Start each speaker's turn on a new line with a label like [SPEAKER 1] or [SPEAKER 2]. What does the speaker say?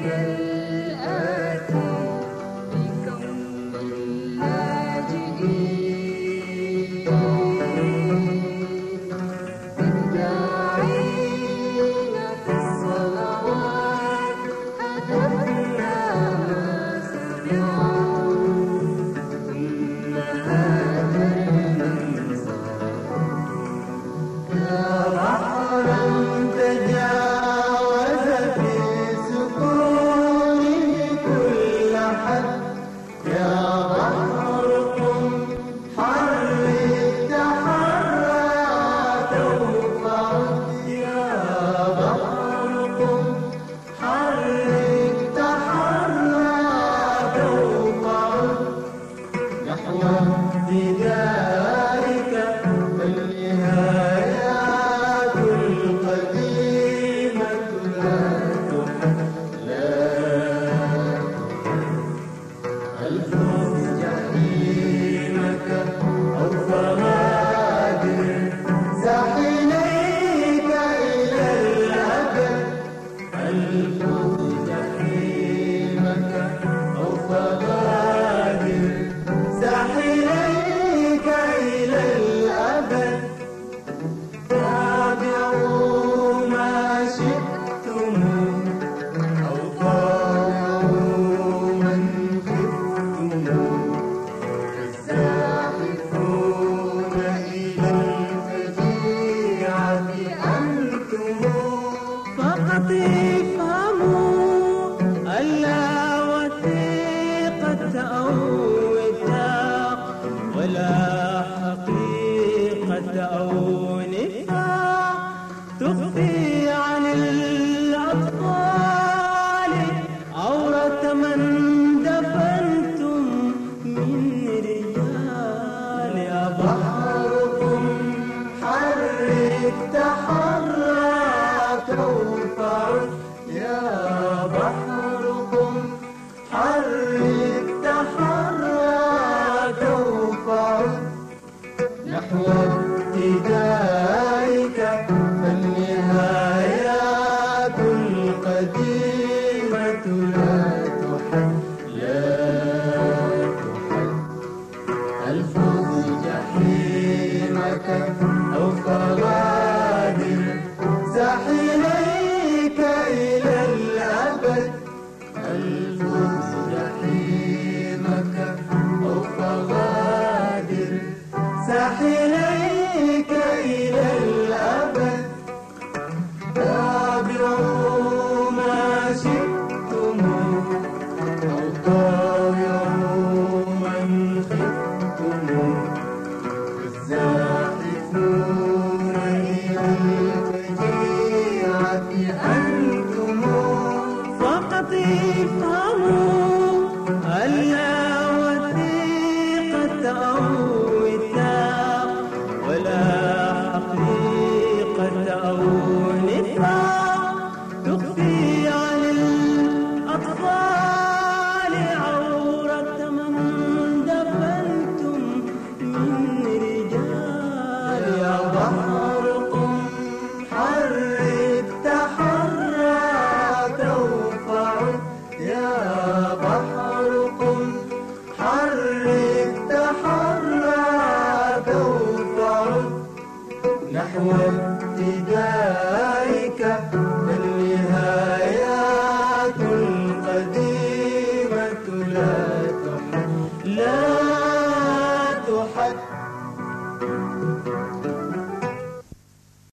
[SPEAKER 1] الآتي بكون اللاجئين الداعين في الصلوات هدفنا ما سمعوا ثم هذا المنظر يا بحرا تجاوز في سكونه كل حد يا بحر قم حرك تحرك وفعد يا بحر قم حرك تحرك وفعد نحو ابتدائك فالنهايات القديمة لا تحل الفوز جحيمك أو فغادر ساحليك إلى الأبد الفوز جحيمك أو فغادر ساحليك إلى الأبد تابعوا ما شئتم أو طاوعوا من خفتم الزاحفون إلى الفجيعة أنتم فقط افهموا ألا وثيقة أو وثاق ولا حقيقة أو نفاق تخفي عن الأطفال عورة من دفنتم من رجال يا بحر قم حرك تحرك وفعد يا بحر قم حرك تحرك وفعد نحو ابتدائك فالنهايات القديمة لا تحل الفوز جحيمك أو فغادر ساحليك إلى الأبد